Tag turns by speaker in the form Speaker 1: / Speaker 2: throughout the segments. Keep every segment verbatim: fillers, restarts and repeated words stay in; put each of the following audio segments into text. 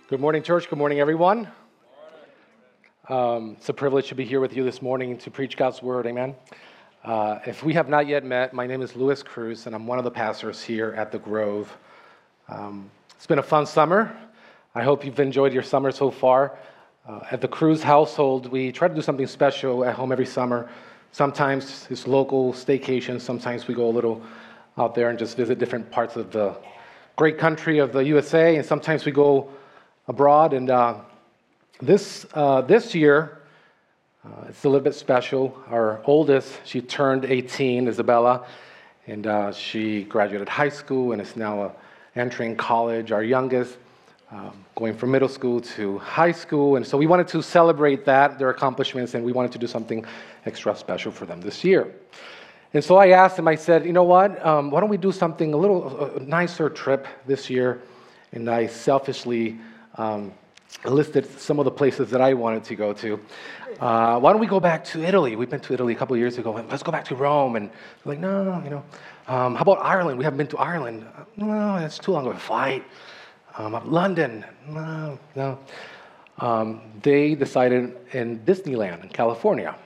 Speaker 1: Good morning, church. Good morning, everyone. Um, it's a privilege to be here with you this morning to preach God's word. Amen. Uh, if we have not yet met, my name is Luis Cruz, and I'm one of the pastors here at The Grove. Um, it's been a fun summer. I hope you've enjoyed your summer so far. Uh, at the Cruz household, we try to do something special at home every summer. Sometimes it's local staycation. Sometimes we go a little out there and just visit different parts of the great country of the U S A, and sometimes we go abroad, and uh, this uh, this year, uh, it's a little bit special. Our oldest, she turned eighteen, Isabella, and uh, she graduated high school and is now uh, entering college. Our youngest, um, going from middle school to high school, and so we wanted to celebrate that, their accomplishments, and we wanted to do something extra special for them this year. And so I asked him, I said, you know what, um, why don't we do something a little a nicer trip this year? And I selfishly Um, listed some of the places that I wanted to go to. Uh, why don't we go back to Italy? We've been to Italy a couple of years ago. Let's go back to Rome. And we're like, no, no, you know. Um, how about Ireland? We haven't been to Ireland. No, that's too long of a flight. Um, London? No, no. Um, they decided in Disneyland in California.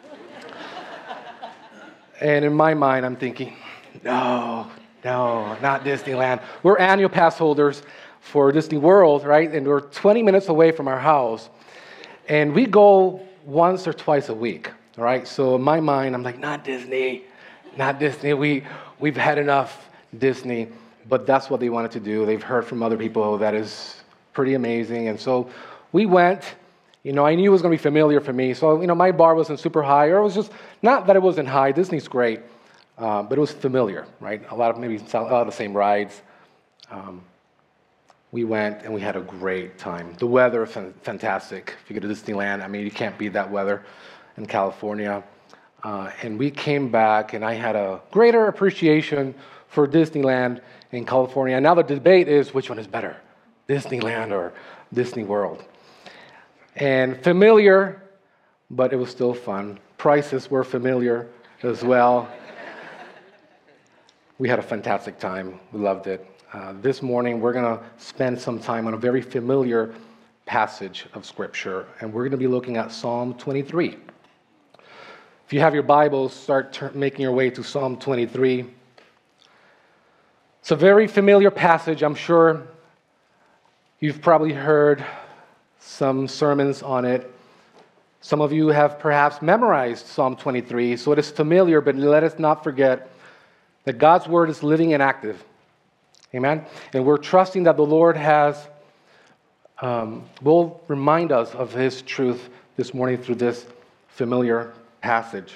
Speaker 1: And in my mind, I'm thinking, no, no, not Disneyland. We're annual pass holders for Disney World, right? And we're twenty minutes away from our house. And we go once or twice a week, right? So in my mind, I'm like, not Disney, not Disney. We, we've had enough Disney. But that's what they wanted to do. They've heard from other people that is pretty amazing. And so we went. You know, I knew it was going to be familiar for me. So, you know, my bar wasn't super high. Or it was just, not that it wasn't high. Disney's great. Uh, but it was familiar, right? A lot of, maybe a lot of the same rides. Um, We went and we had a great time. The weather was fantastic. If you go to Disneyland, I mean, you can't beat that weather in California. Uh, and we came back, and I had a greater appreciation for Disneyland in California. And now the debate is, which one is better, Disneyland or Disney World? And familiar, but it was still fun. Prices were familiar as well. We had a fantastic time. We loved it. Uh, this morning, we're going to spend some time on a very familiar passage of Scripture, and we're going to be looking at Psalm twenty-three. If you have your Bibles, start ter- making your way to Psalm twenty-three. It's a very familiar passage. I'm sure you've probably heard some sermons on it. Some of you have perhaps memorized Psalm twenty-three, so it is familiar, but let us not forget that God's Word is living and active. Amen? And we're trusting that the Lord has, um, will remind us of His truth this morning through this familiar passage.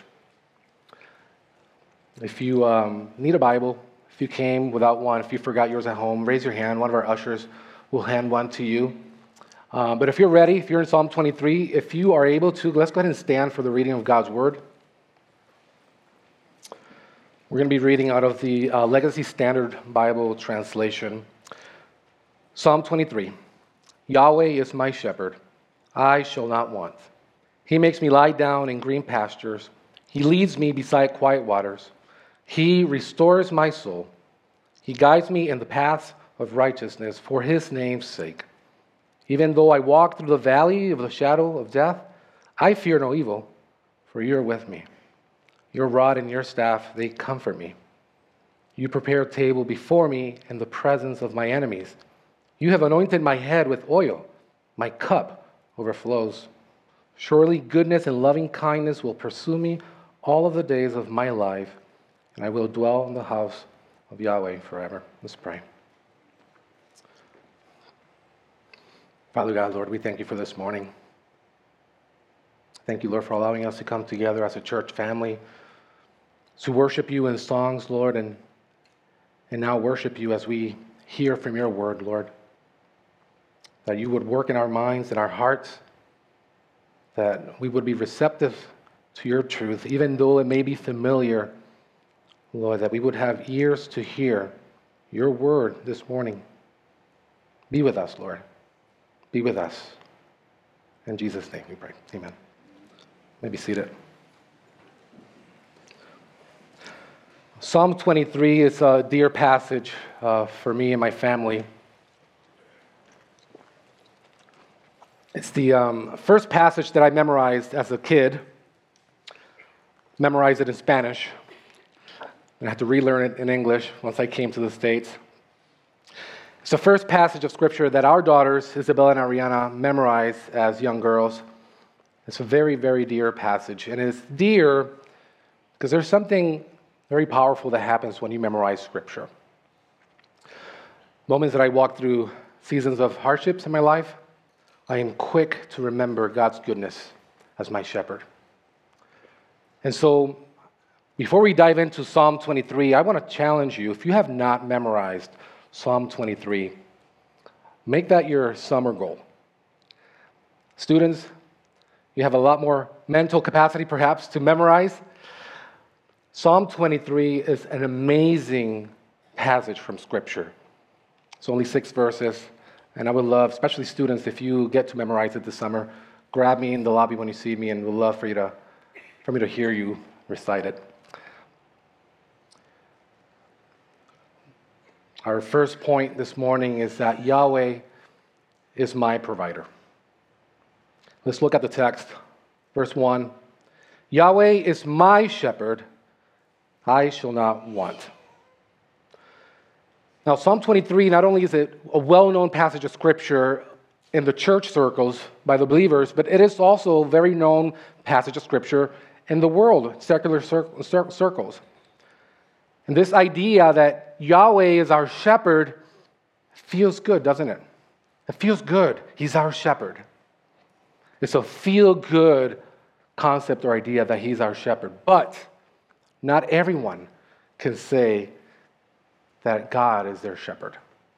Speaker 1: If you um, need a Bible, if you came without one, if you forgot yours at home, raise your hand. One of our ushers will hand one to you. Uh, but if you're ready, if you're in Psalm twenty-three, if you are able to, let's go ahead and stand for the reading of God's Word. We're going to be reading out of the uh, Legacy Standard Bible translation. Psalm twenty-three. Yahweh is my shepherd. I shall not want. He makes me lie down in green pastures. He leads me beside quiet waters. He restores my soul. He guides me in the paths of righteousness for His name's sake. Even though I walk through the valley of the shadow of death, I fear no evil, for you are with me. Your rod and your staff, they comfort me. You prepare a table before me in the presence of my enemies. You have anointed my head with oil. My cup overflows. Surely goodness and loving kindness will pursue me all of the days of my life, and I will dwell in the house of Yahweh forever. Let's pray. Father God, Lord, we thank you for this morning. Thank you, Lord, for allowing us to come together as a church family to worship you in songs, Lord, and, and now worship you as we hear from your word, Lord. That you would work in our minds and our hearts, that we would be receptive to your truth, even though it may be familiar, Lord, that we would have ears to hear your word this morning. Be with us, Lord. Be with us. In Jesus' name we pray. Amen. You may be seated. Psalm twenty-three is a dear passage uh, for me and my family. It's the um, first passage that I memorized as a kid, memorized it in Spanish, and I had to relearn it in English once I came to the States. It's the first passage of Scripture that our daughters, Isabella and Ariana, memorized as young girls. It's a very, very dear passage, and it's dear because there's something very powerful that happens when you memorize Scripture. Moments that I walk through seasons of hardships in my life, I am quick to remember God's goodness as my shepherd. And so, before we dive into Psalm twenty-three, I want to challenge you, if you have not memorized Psalm twenty-three, make that your summer goal. Students, you have a lot more mental capacity perhaps to memorize. Psalm twenty-three is an amazing passage from Scripture. It's only six verses, and I would love, especially students, if you get to memorize it this summer, grab me in the lobby when you see me, and we'd love for you to, for me to hear you recite it. Our first point this morning is that Yahweh is my provider. Let's look at the text. Verse one, Yahweh is my shepherd, I shall not want. Now, Psalm twenty-three, not only is it a well-known passage of Scripture in the church circles by the believers, but it is also a very known passage of Scripture in the world, secular circles. And this idea that Yahweh is our shepherd feels good, doesn't it? It feels good. He's our shepherd. It's a feel-good concept or idea that he's our shepherd. But not everyone can say that God is their shepherd.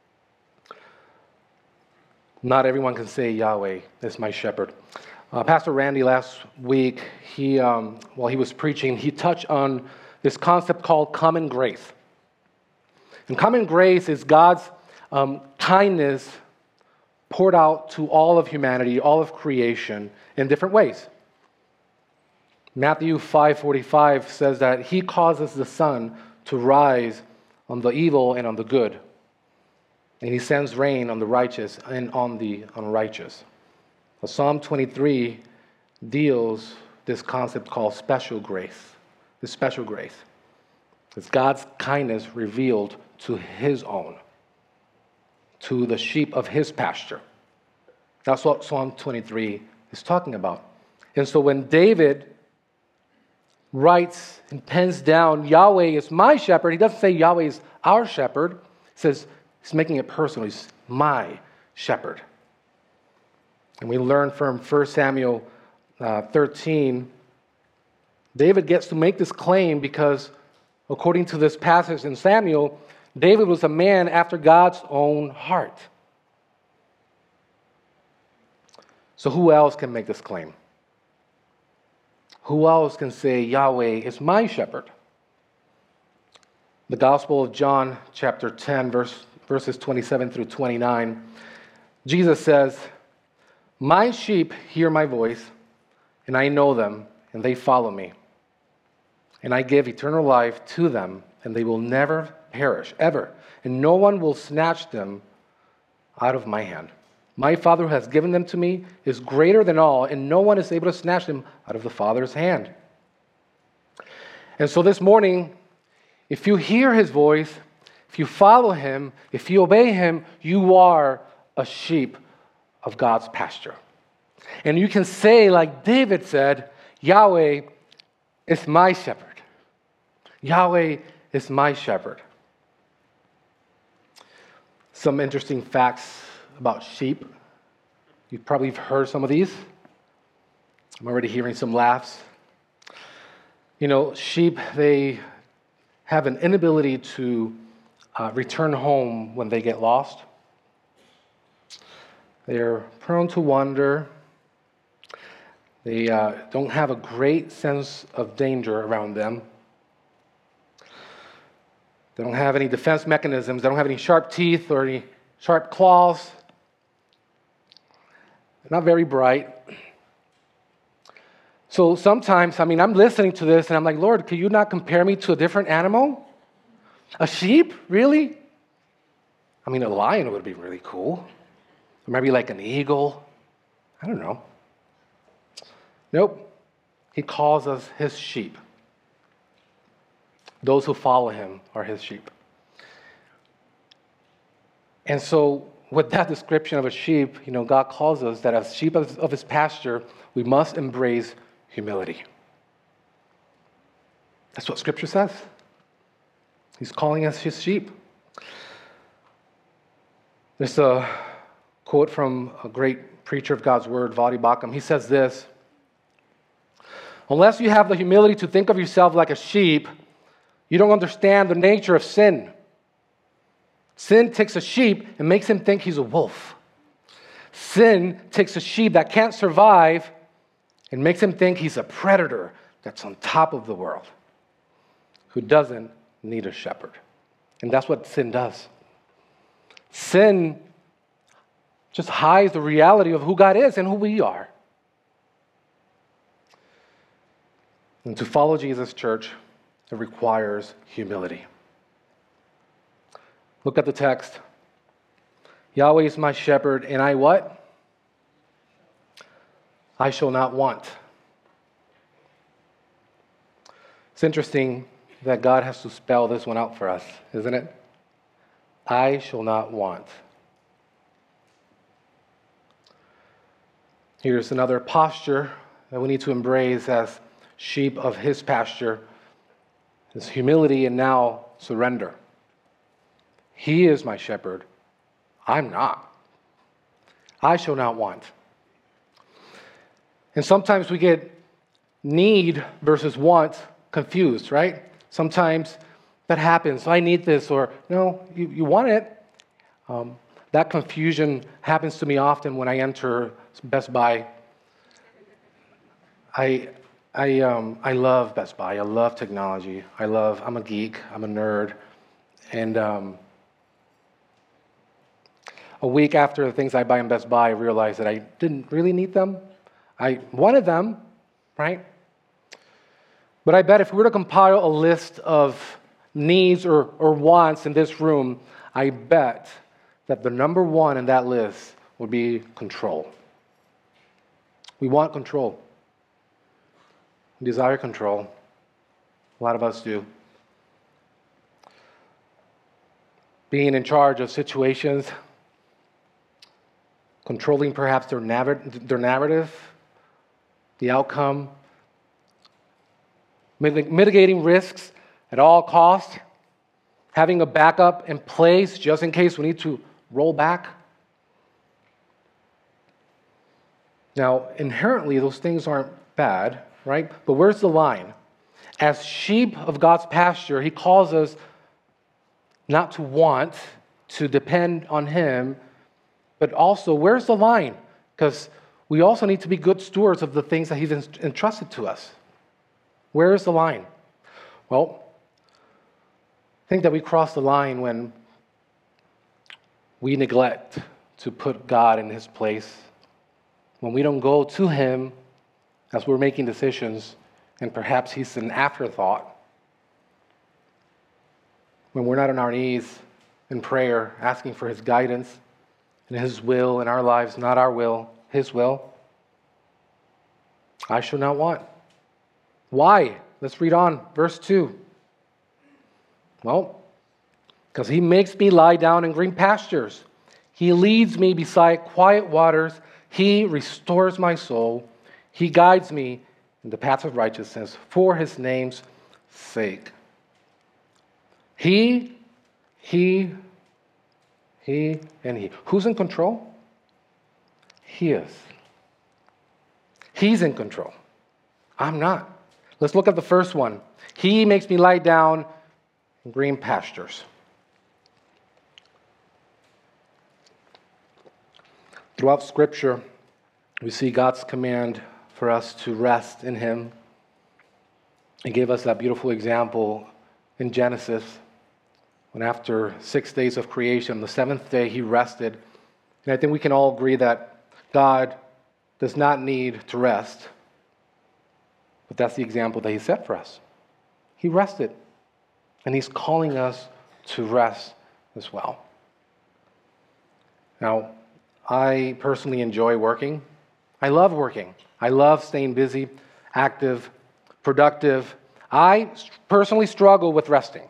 Speaker 1: Not everyone can say Yahweh is my shepherd. Uh, Pastor Randy last week, he um, while he was preaching, he touched on this concept called common grace. And common grace is God's um, kindness poured out to all of humanity, all of creation, in different ways. Matthew five forty-five says that he causes the sun to rise on the evil and on the good, and he sends rain on the righteous and on the unrighteous. Well, Psalm twenty-three deals this concept called special grace. This special grace. It's God's kindness revealed to his own, to the sheep of his pasture. That's what Psalm twenty-three is talking about. And so when David writes and pens down, Yahweh is my shepherd, he doesn't say Yahweh is our shepherd. He says, he's making it personal. He's my shepherd. And we learn from First Samuel uh, thirteen, David gets to make this claim because, according to this passage in Samuel, David was a man after God's own heart. So who else can make this claim? Who else can say, Yahweh is my shepherd? The Gospel of John, chapter ten, verse, verses twenty-seven through twenty-nine, Jesus says, my sheep hear my voice, and I know them, and they follow me. And I give eternal life to them, and they will never perish, ever. And no one will snatch them out of my hand. My Father who has given them to me is greater than all, and no one is able to snatch them out of the Father's hand. And so this morning, if you hear his voice, if you follow him, if you obey him, you are a sheep of God's pasture. And you can say, like David said, Yahweh is my shepherd. Yahweh is my shepherd. Some interesting facts about sheep. You've probably heard some of these. I'm already hearing some laughs. You know, sheep, they have an inability to uh, return home when they get lost. They're prone to wander. They uh, don't have a great sense of danger around them. They don't have any defense mechanisms. They don't have any sharp teeth or any sharp claws. They're not very bright. So sometimes, I mean, I'm listening to this and I'm like, Lord, could you not compare me to a different animal? A sheep? Really? I mean, a lion would be really cool. Or maybe like an eagle. I don't know. Nope. He calls us his sheep. Those who follow him are his sheep. And so with that description of a sheep, you know, God calls us that as sheep of his pasture, we must embrace humility. That's what Scripture says. He's calling us his sheep. There's a quote from a great preacher of God's word, Voddie Baucham. He says this: unless you have the humility to think of yourself like a sheep, you don't understand the nature of sin. Sin takes a sheep and makes him think he's a wolf. Sin takes a sheep that can't survive and makes him think he's a predator that's on top of the world, who doesn't need a shepherd. And that's what sin does. Sin just hides the reality of who God is and who we are. And to follow Jesus, church, it requires humility. Look at the text. Yahweh is my shepherd, and I what? I shall not want. It's interesting that God has to spell this one out for us, isn't it? I shall not want. Here's another posture that we need to embrace as sheep of his pasture. It's humility and now surrender. He is my shepherd. I'm not. I shall not want. And sometimes we get need versus want confused, right? Sometimes that happens. I need this, or no, you, you want it. Um, that confusion happens to me often when I enter Best Buy. I, I, um, I love Best Buy. I love technology. I love, I'm a geek. I'm a nerd. And um, a week after the things I buy in Best Buy, I realized that I didn't really need them. I wanted them, right? But I bet if we were to compile a list of needs or, or wants in this room, I bet that the number one in that list would be control. We want control. We desire control. A lot of us do. Being in charge of situations, controlling perhaps their, narr- their narrative, the outcome, mitigating risks at all costs, having a backup in place just in case we need to roll back. Now, inherently, those things aren't bad, right? But where's the line? As sheep of God's pasture, he calls us not to want, to depend on him, but also, where's the line? Because we also need to be good stewards of the things that he's entrusted to us. Where is the line? Well, I think that we cross the line when we neglect to put God in his place, when we don't go to him as we're making decisions, and perhaps he's an afterthought, when we're not on our knees in prayer asking for his guidance and his will in our lives, not our will, his will. I shall not want. Why? Let's read on. Verse two. Well, because he makes me lie down in green pastures. He leads me beside quiet waters. He restores my soul. He guides me in the paths of righteousness for his name's sake. He, he, he, and he. Who's in control? He is. He's in control. I'm not. Let's look at the first one. He makes me lie down in green pastures. Throughout Scripture, we see God's command for us to rest in him. He gave us that beautiful example in Genesis, when after six days of creation, the seventh day he rested. And I think we can all agree that God does not need to rest. But that's the example that he set for us. He rested. And he's calling us to rest as well. Now, I personally enjoy working. I love working. I love staying busy, active, productive. I personally struggle with resting.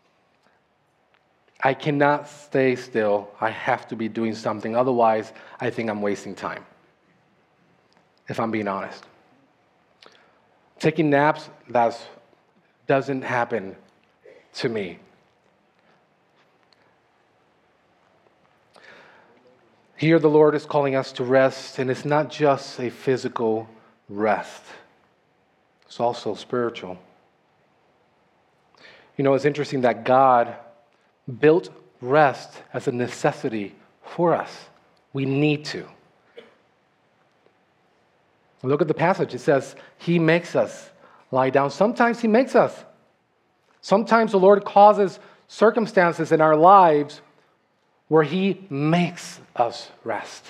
Speaker 1: I cannot stay still. I have to be doing something. Otherwise, I think I'm wasting time, if I'm being honest. Taking naps, that doesn't happen to me. Here the Lord is calling us to rest, and it's not just a physical rest. It's also spiritual. You know, it's interesting that God built rest as a necessity for us. We need to. Look at the passage. It says, He makes us lie down. Sometimes He makes us. Sometimes the Lord causes circumstances in our lives where He makes us rest.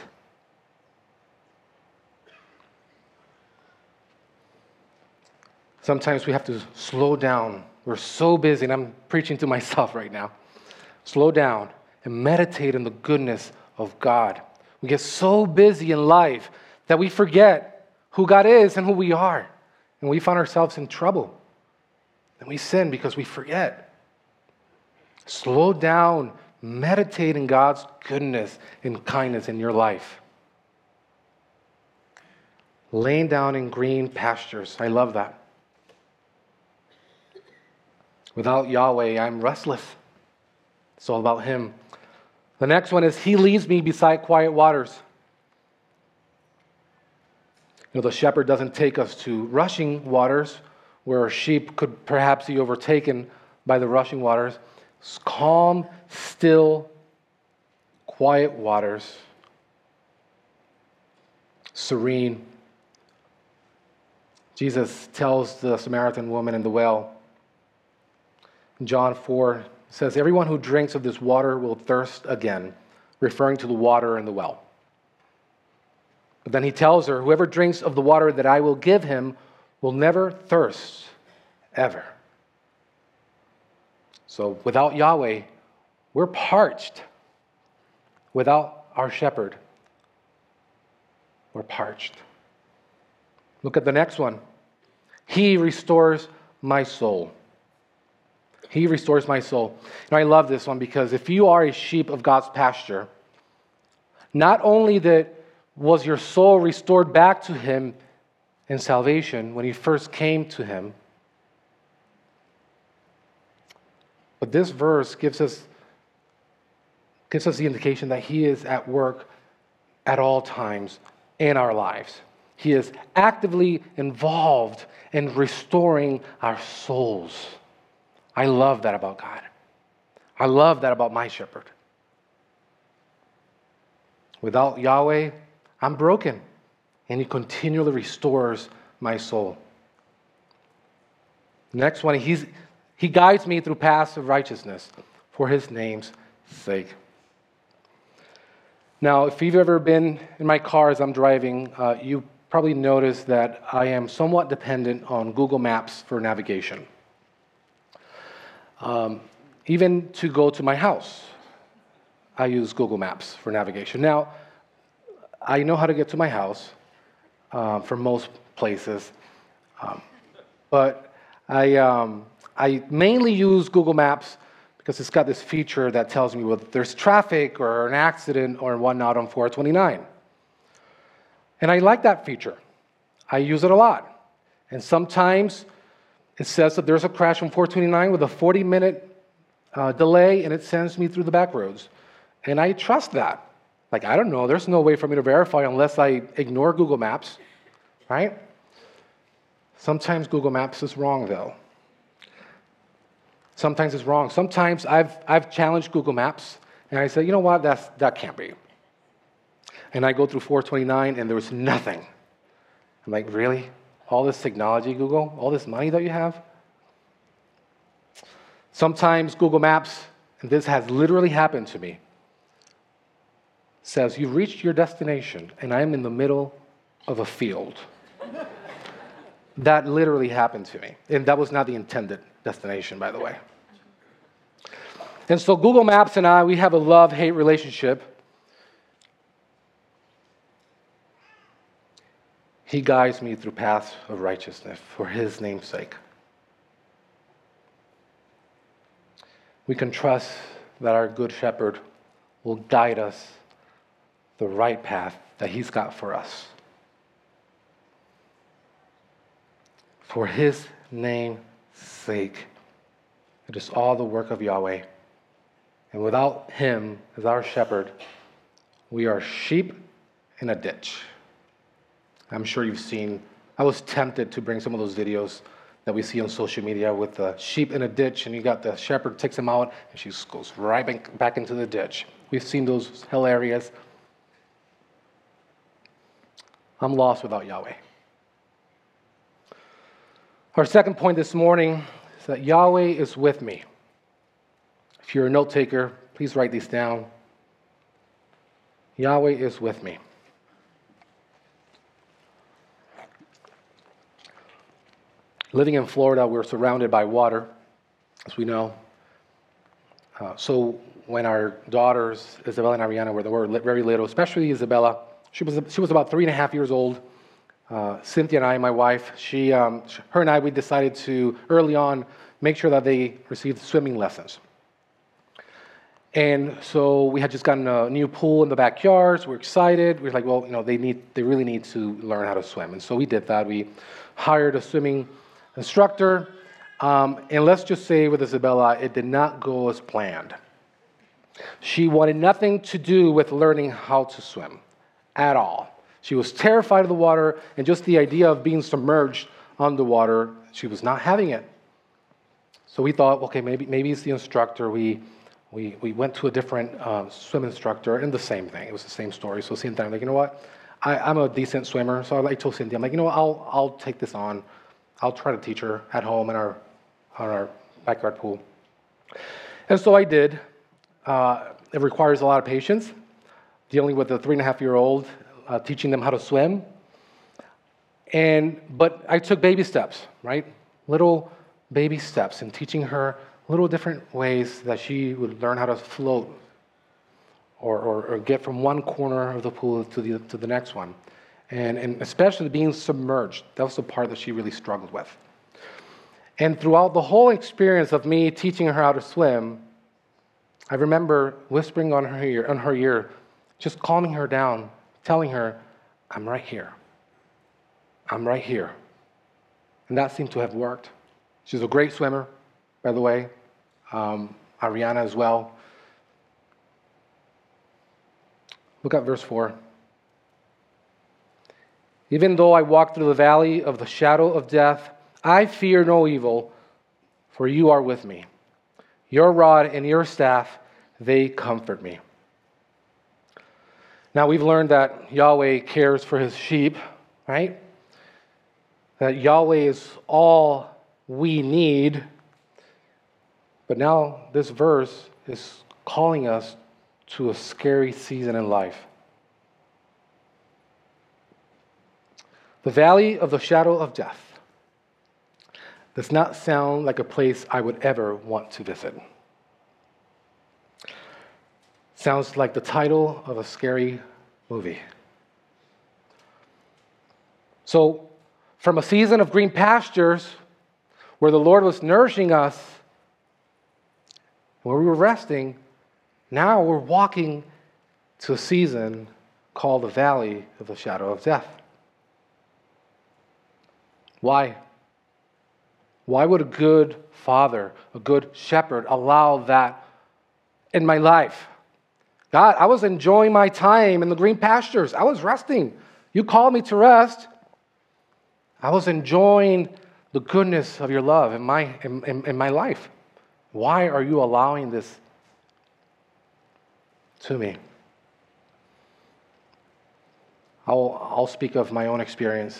Speaker 1: Sometimes we have to slow down. We're so busy, and I'm preaching to myself right now. Slow down and meditate on the goodness of God. We get so busy in life that we forget who God is and who we are. And we find ourselves in trouble. And we sin because we forget. Slow down. Meditate in God's goodness and kindness in your life. Laying down in green pastures. I love that. Without Yahweh, I'm restless. It's all about Him. The next one is, He leads me beside quiet waters. You know, the shepherd doesn't take us to rushing waters where sheep could perhaps be overtaken by the rushing waters. It's calm, still, quiet waters. Serene. Jesus tells the Samaritan woman in the well, in John four, says, everyone who drinks of this water will thirst again, referring to the water in the well. But then He tells her, whoever drinks of the water that I will give him will never thirst, ever. So without Yahweh, we're parched. Without our shepherd, we're parched. Look at the next one. He restores my soul. He restores my soul. And I love this one because if you are a sheep of God's pasture, not only that was your soul restored back to Him in salvation when you first came to Him, but this verse gives us, gives us the indication that He is at work at all times in our lives. He is actively involved in restoring our souls. I love that about God. I love that about my shepherd. Without Yahweh, I'm broken, and He continually restores my soul. Next one, he's, He guides me through paths of righteousness for His name's sake. Now, if you've ever been in my car as I'm driving, uh, you probably noticed that I am somewhat dependent on Google Maps for navigation. Um, even to go to my house, I use Google Maps for navigation. Now, I know how to get to my house uh, from most places, um, but I um, I mainly use Google Maps because it's got this feature that tells me whether there's traffic or an accident or whatnot on four twenty-nine. And I like that feature. I use it a lot. And sometimes it says that there's a crash on four twenty-nine with a forty-minute uh, delay, and it sends me through the back roads. And I trust that. Like, I don't know, there's no way for me to verify unless I ignore Google Maps, right? Sometimes Google Maps is wrong, though. Sometimes it's wrong. Sometimes I've I've challenged Google Maps, and I say, you know what, that's that can't be. And I go through four twenty-nine, and there was nothing. I'm like, really? All this technology, Google? All this money that you have? Sometimes Google Maps, and this has literally happened to me, says, you've reached your destination, and I'm in the middle of a field. That literally happened to me. And that was not the intended destination, by the way. And so Google Maps and I, we have a love-hate relationship. He guides me through paths of righteousness for his name's sake. We can trust that our good shepherd will guide us the right path that he's got for us. For his name's sake. It is all the work of Yahweh. And without him as our shepherd, we are sheep in a ditch. I'm sure you've seen, I was tempted to bring some of those videos that we see on social media with the sheep in a ditch, and you got the shepherd takes him out, and she goes right back, back into the ditch. We've seen those hilarious. I'm lost without Yahweh. Our second point this morning is that Yahweh is with me. If you're a note taker, please write these down. Yahweh is with me. Living in Florida, we're surrounded by water, as we know. Uh, so when our daughters, Isabella and Ariana, were, were very little, especially Isabella, she was she was about three and a half years old. Uh, Cynthia and I, my wife, she, um, her and I, we decided to early on make sure that they received swimming lessons. And so we had just gotten a new pool in the backyard. So we we're excited. We were like, well, you know, they need, they really need to learn how to swim. And so we did that. We hired a swimming instructor. Um, and let's just say with Isabella, it did not go as planned. She wanted nothing to do with learning how to swim at all. She was terrified of the water, and just the idea of being submerged underwater, she was not having it. So we thought, okay, maybe maybe it's the instructor. We we we went to a different uh, swim instructor, and the same thing. It was the same story. So Cynthia, I'm like, you know what? I, I'm a decent swimmer, so I told Cynthia, I'm like, you know what? I'll I'll take this on. I'll try to teach her at home in our on our backyard pool. And so I did. Uh, it requires a lot of patience, dealing with a three and a half year old. Uh, teaching them how to swim. And but I took baby steps, right? Little baby steps in teaching her little different ways that she would learn how to float or, or, or get from one corner of the pool to the to the next one. And, and especially being submerged. That was the part that she really struggled with. And throughout the whole experience of me teaching her how to swim, I remember whispering on her ear, on her ear, just calming her down, telling her, I'm right here. I'm right here. And that seemed to have worked. She's a great swimmer, by the way. Um, Ariana as well. Look at verse four. Even though I walk through the valley of the shadow of death, I fear no evil, for you are with me. Your rod and your staff, they comfort me. Now, we've learned that Yahweh cares for his sheep, right? That Yahweh is all we need. But now this verse is calling us to a scary season in life. The valley of the shadow of death does not sound like a place I would ever want to visit. Sounds like the title of a scary movie. So, from a season of green pastures where the Lord was nourishing us, where we were resting, now we're walking to a season called the valley of the shadow of death. Why? Why would a good father, a good shepherd, allow that in my life? God, I was enjoying my time in the green pastures. I was resting. You called me to rest. I was enjoying the goodness of your love in my, in, in, in my life. Why are you allowing this to me? I'll, I'll speak of my own experience.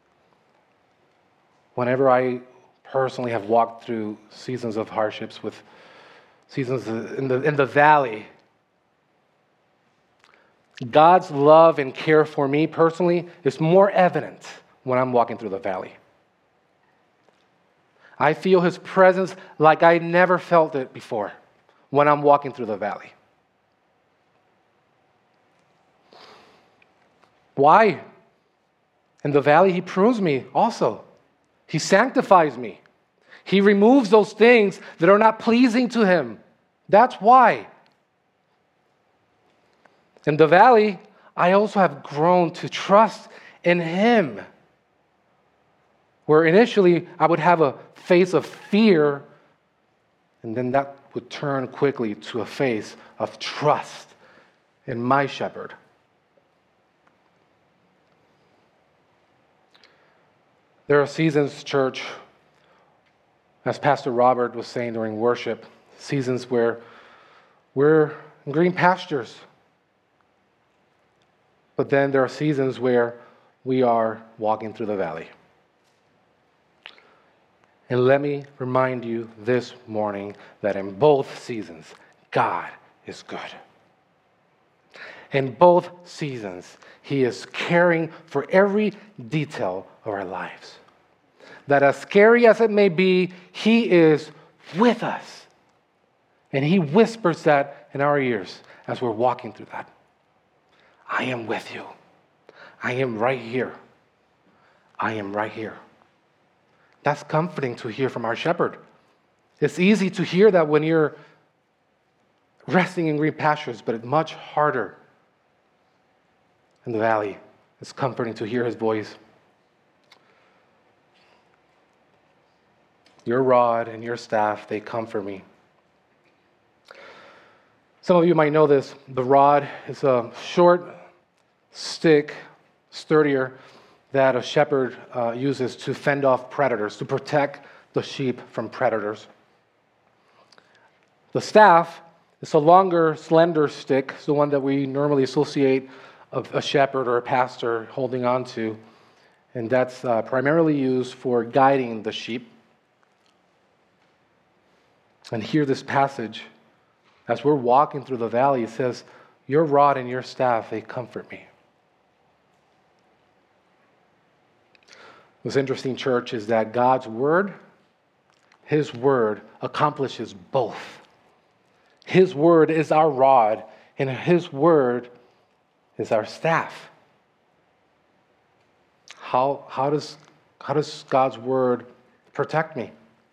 Speaker 1: Whenever I personally have walked through seasons of hardships with seasons in the, in the valley, God's love and care for me personally is more evident when I'm walking through the valley. I feel his presence like I never felt it before when I'm walking through the valley. Why? In the valley, he prunes me also. He sanctifies me. He removes those things that are not pleasing to him. That's why. In the valley, I also have grown to trust in him. Where initially I would have a face of fear, and then that would turn quickly to a face of trust in my shepherd. There are seasons, church, as Pastor Robert was saying during worship, seasons where we're in green pastures. But then there are seasons where we are walking through the valley. And let me remind you this morning that in both seasons, God is good. In both seasons, he is caring for every detail of our lives. That as scary as it may be, he is with us. And he whispers that in our ears as we're walking through that. I am with you. I am right here. I am right here. That's comforting to hear from our shepherd. It's easy to hear that when you're resting in green pastures, but it's much harder in the valley. It's comforting to hear his voice. Your rod and your staff, they comfort me. Some of you might know this. The rod is a short stick, sturdier, that a shepherd uh, uses to fend off predators, to protect the sheep from predators. The staff is a longer, slender stick. It's the one that we normally associate of a shepherd or a pastor holding on to. And that's uh, primarily used for guiding the sheep. And here this passage, as we're walking through the valley, it says, your rod and your staff, they comfort me. What's interesting, church, is that God's word, his word accomplishes both. His word is our rod, and his word is our staff. How, how, does, how does God's word protect me?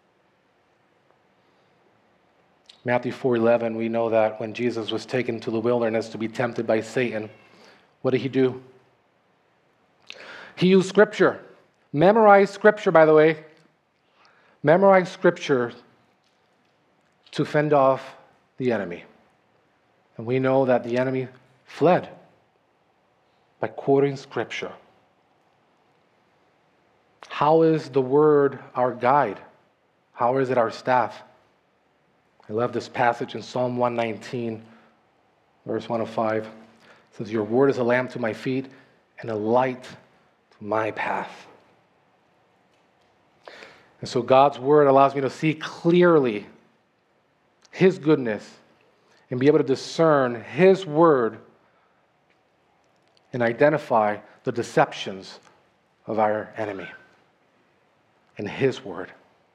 Speaker 1: Matthew four eleven, we know that when Jesus was taken to the wilderness to be tempted by Satan, what did he do? He used Scripture. Memorize Scripture, by the way. Memorize Scripture to fend off the enemy. And we know that the enemy fled by quoting Scripture. How is the Word our guide? How is it our staff? I love this passage in Psalm one nineteen, verse one oh five. It says, your word is a lamp to my feet and a light to my path. And so God's word allows me to see clearly his goodness and be able to discern his word and identify the deceptions of our enemy in his word.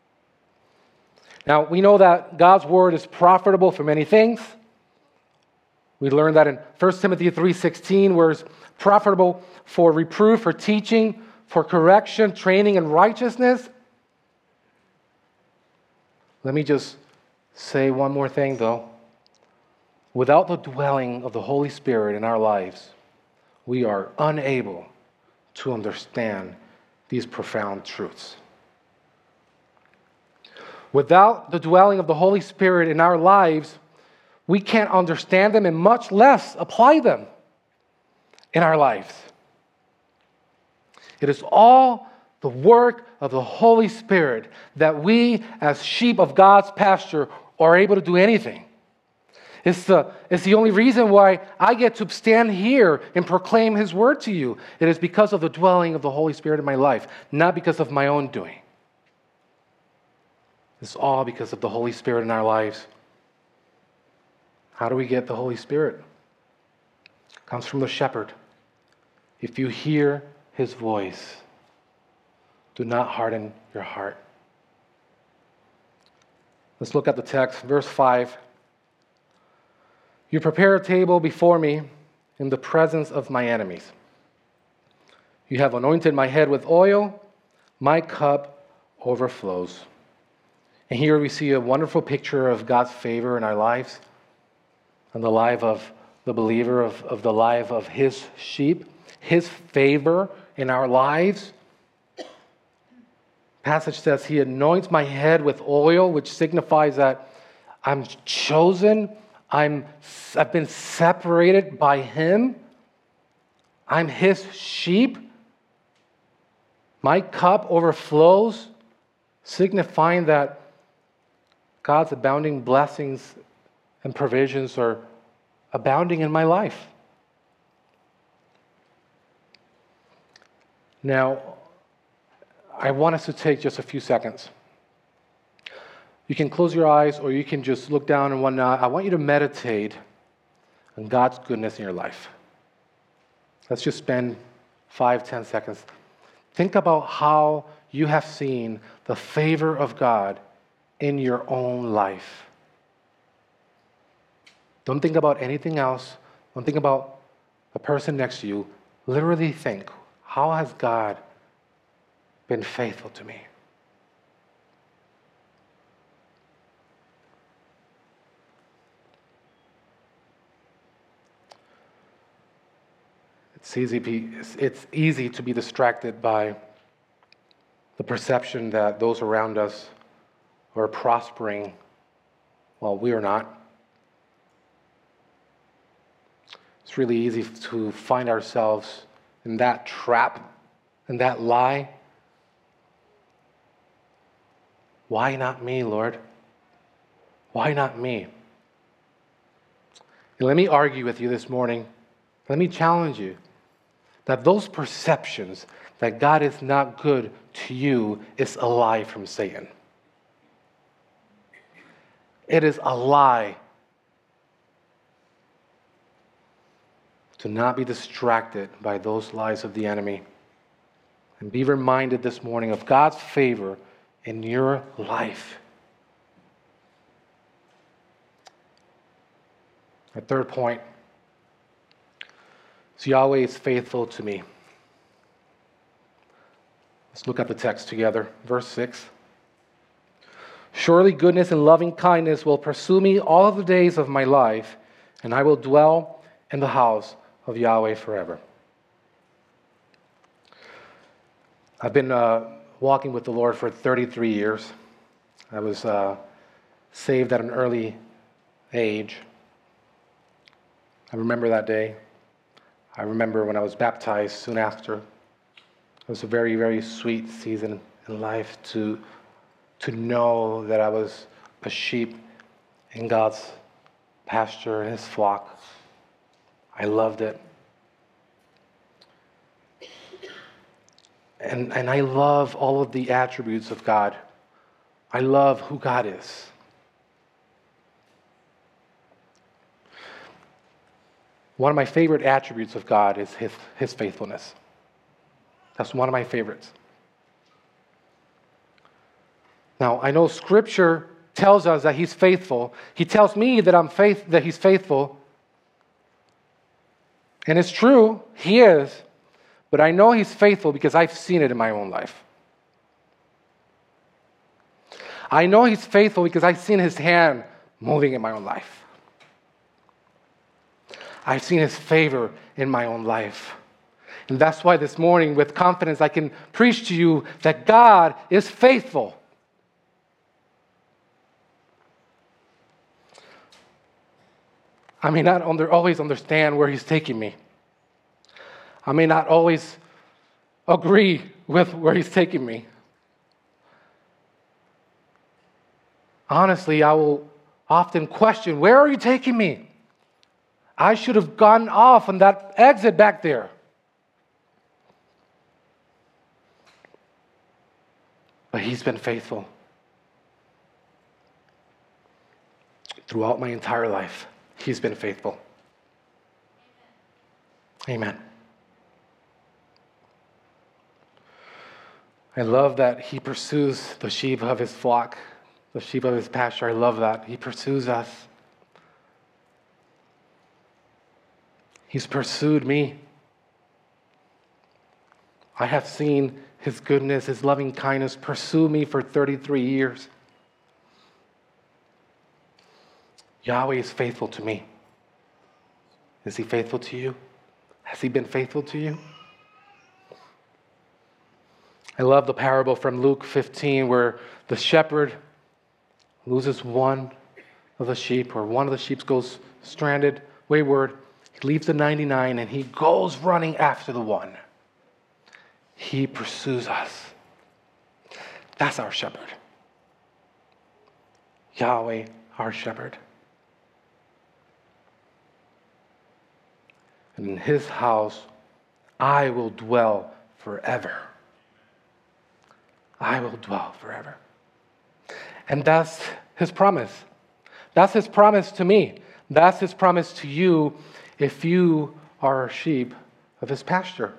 Speaker 1: Now, we know that God's word is profitable for many things. We learned that in First Timothy three sixteen, where it's profitable for reproof, for teaching, for correction, training in righteousness. Let me just say one more thing, though. Without the dwelling of the Holy Spirit in our lives, we are unable to understand these profound truths. Without the dwelling of the Holy Spirit in our lives, we can't understand them and much less apply them in our lives. It is all the work of the Holy Spirit that we, as sheep of God's pasture, are able to do anything. It's the, it's the only reason why I get to stand here and proclaim his word to you. It is because of the dwelling of the Holy Spirit in my life, not because of my own doing. It's all because of the Holy Spirit in our lives. How do we get the Holy Spirit? It comes from the shepherd. If you hear his voice, do not harden your heart. Let's look at the text, verse five. You prepare a table before me in the presence of my enemies. You have anointed my head with oil. My cup overflows. And here we see a wonderful picture of God's favor in our lives and the life of the believer, of, of the life of his sheep, his favor in our lives. Passage says, he anoints my head with oil, which signifies that I'm chosen, I'm, I've been separated by him, I'm his sheep. My cup overflows, signifying that God's abounding blessings and provisions are abounding in my life. Now, I want us to take just a few seconds. You can close your eyes or you can just look down and whatnot. I want you to meditate on God's goodness in your life. Let's just spend five, ten seconds. Think about how you have seen the favor of God in your own life. Don't think about anything else. Don't think about the person next to you. Literally think, how has God been faithful to me? It's easy, be, it's easy to be distracted by the perception that those around us are prospering while we are not. It's really easy to find ourselves in that trap, in that lie. Why not me, Lord? Why not me? And let me argue with you this morning. Let me challenge you that those perceptions that God is not good to you is a lie from Satan. It is a lie. Do not be distracted by those lies of the enemy. And be reminded this morning of God's favor in your life. My third point is Yahweh is faithful to me. Let's look at the text together. Verse six. Surely goodness and loving kindness will pursue me all of the days of my life, and I will dwell in the house of Yahweh forever. I've been uh, walking with the Lord for thirty-three years. I was uh, saved at an early age. I remember that day. I remember when I was baptized soon after. It was a very, very sweet season in life to, to know that I was a sheep in God's pasture, in his flock. I loved it. And, and I love all of the attributes of God. I love who God is. One of my favorite attributes of God is his, his faithfulness. That's one of my favorites. Now, I know Scripture tells us that he's faithful. He tells me that I'm faith that he's faithful. And it's true, he is. But I know he's faithful because I've seen it in my own life. I know he's faithful because I've seen his hand moving in my own life. I've seen his favor in my own life. And that's why this morning, with confidence, I can preach to you that God is faithful. I may not under, always understand where he's taking me. I may not always agree with where he's taking me. Honestly, I will often question, where are you taking me? I should have gone off on that exit back there. But he's been faithful throughout my entire life. He's been faithful. Amen. I love that he pursues the sheep of his flock, the sheep of his pasture. I love that. He pursues us. He's pursued me. I have seen his goodness, his loving kindness pursue me for thirty-three years. Yahweh is faithful to me. Is he faithful to you? Has he been faithful to you? I love the parable from Luke fifteen where the shepherd loses one of the sheep, or one of the sheep goes stranded, wayward. He leaves the ninety-nine and he goes running after the one. He pursues us. That's our shepherd. Yahweh, our shepherd. And in his house, I will dwell forever. I will dwell forever. And that's his promise. That's his promise to me. That's his promise to you if you are a sheep of his pasture.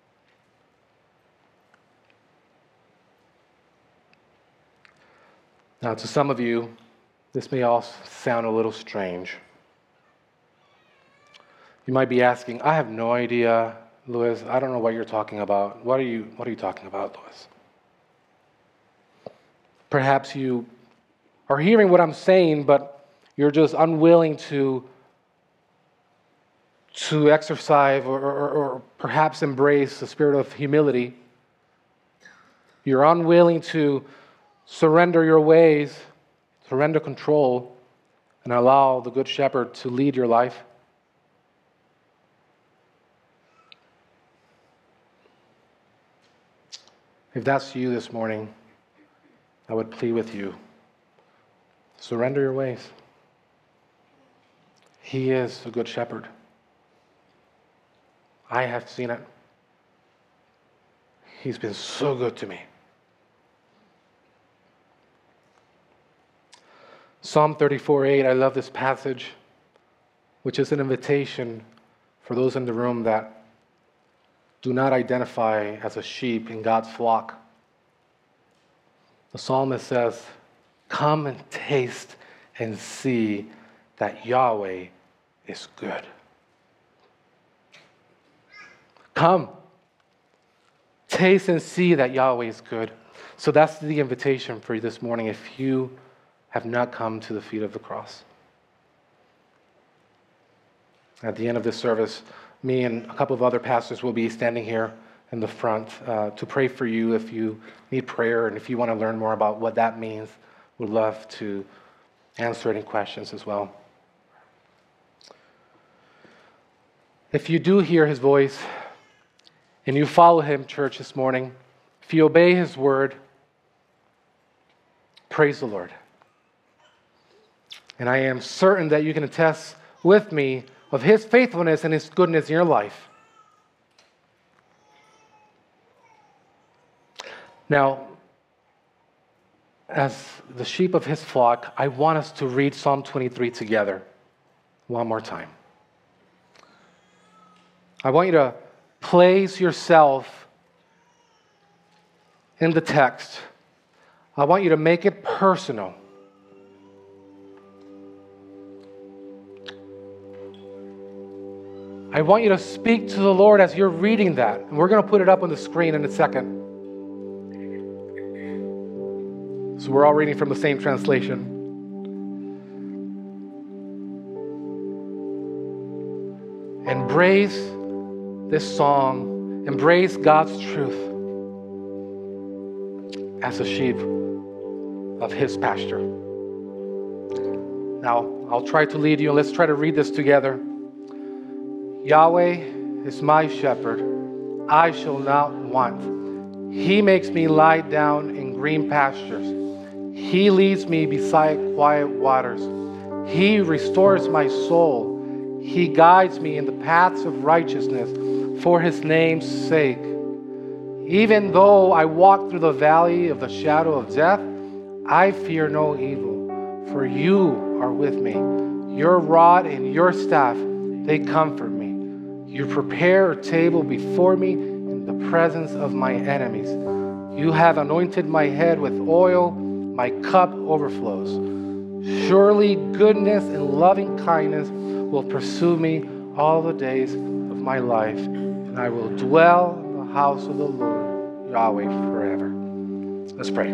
Speaker 1: Now, to some of you, this may all sound a little strange. You might be asking, I have no idea, Louis. I don't know what you're talking about. What are you, what are you talking about, Louis? Perhaps you are hearing what I'm saying, but you're just unwilling to, to exercise or, or, or perhaps embrace the spirit of humility. You're unwilling to surrender your ways, surrender control, and allow the Good Shepherd to lead your life. If that's you this morning, I would plead with you, surrender your ways. He is a good shepherd. I have seen it. He's been so good to me. Psalm thirty-four eight, I love this passage, which is an invitation for those in the room that do not identify as a sheep in God's flock. The psalmist says, come and taste and see that Yahweh is good. Come, taste and see that Yahweh is good. So that's the invitation for you this morning if you have not come to the feet of the cross. At the end of this service, me and a couple of other pastors will be standing here in the front uh, to pray for you if you need prayer and if you want to learn more about what that means. We'd love to answer any questions as well. If you do hear his voice and you follow him, church, this morning, if you obey his word, praise the Lord. And I am certain that you can attest with me of his faithfulness and his goodness in your life. Now, as the sheep of his flock, I want us to read Psalm twenty-three together one more time. I want you to place yourself in the text. I want you to make it personal. I want you to speak to the Lord as you're reading that. And we're going to put it up on the screen in a second. So we're all reading from the same translation. Embrace this song. Embrace God's truth as a sheep of his pasture. Now, I'll try to lead you. Let's try to read this together. Yahweh is my shepherd, I shall not want. He makes me lie down in green pastures. He leads me beside quiet waters. He restores my soul. He guides me in the paths of righteousness for his name's sake. Even though I walk through the valley of the shadow of death, I fear no evil, for you are with me. Your rod and your staff, they comfort me. You prepare a table before me in the presence of my enemies. You have anointed my head with oil, my cup overflows. Surely goodness and loving kindness will pursue me all the days of my life, and I will dwell in the house of the Lord, Yahweh, forever. Let's pray.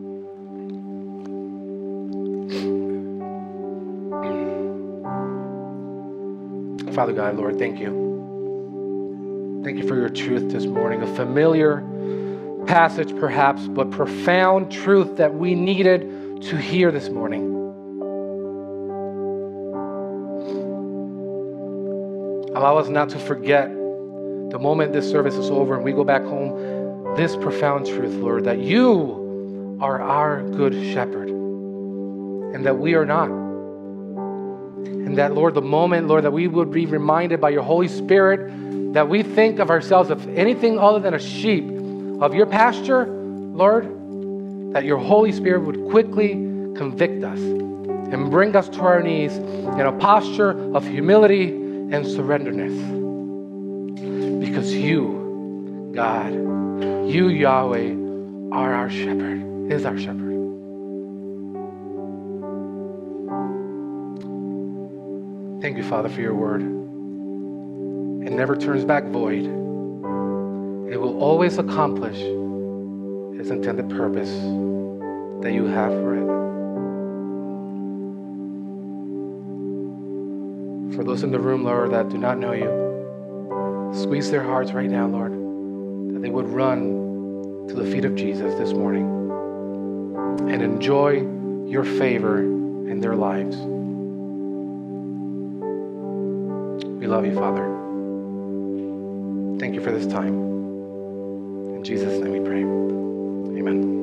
Speaker 1: Father God, Lord, thank you. Thank you for your truth this morning, a familiar passage perhaps, but profound truth that we needed to hear this morning. Allow us not to forget the moment this service is over and we go back home, this profound truth, Lord, that you are our good shepherd and that we are not. And that, Lord, the moment, Lord, that we would be reminded by your Holy Spirit that we think of ourselves as anything other than a sheep of your pasture, Lord, that your Holy Spirit would quickly convict us and bring us to our knees in a posture of humility and surrenderness. Because you, God, you, Yahweh, are our shepherd, is our shepherd. Thank you, Father, for your word. It never turns back void. It will always accomplish its intended purpose that you have for it. For those in the room, Lord, that do not know you, squeeze their hearts right now, Lord, that they would run to the feet of Jesus this morning and enjoy your favor in their lives. We love you, Father. Thank you for this time. In Jesus' name we pray. Amen.